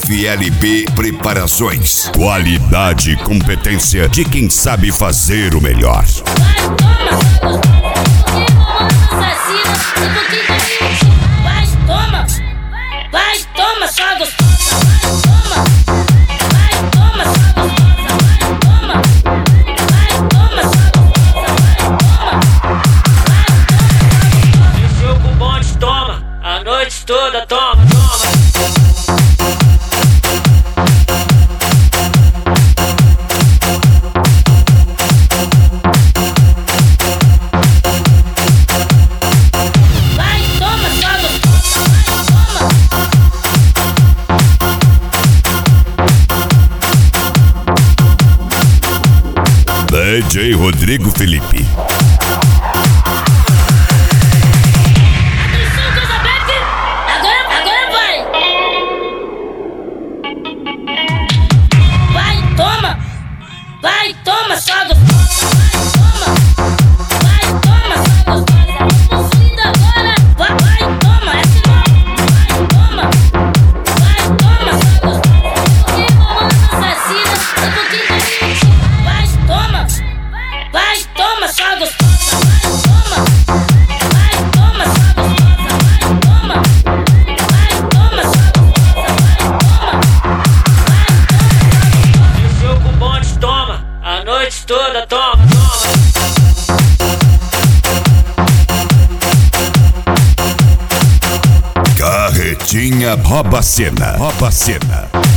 FLB Preparações. Qualidade e competência de quem sabe fazer o melhor. Vai, toma, só gostosa. Vai, toma, só gostosa. Vai, toma, só gostosa. Desceu com o bonde, toma. A noite toda, toma. DJ Rodrigo Felipe. Atenção, Casa Black! Agora vai! Vai, toma, só gostosa! Vai, toma, só gostosa! Você linda agora! Vai, toma, essa é nova! Vai, toma, só gostosa! Porque rolando assassina, eu vou querer mentir! Vai, toma, só gostosa! Vai, toma, só gostosa! Vai, toma, só gostosa! Desceu com o bonde, toma. A noite toda, toma. Carretinha rouba cena.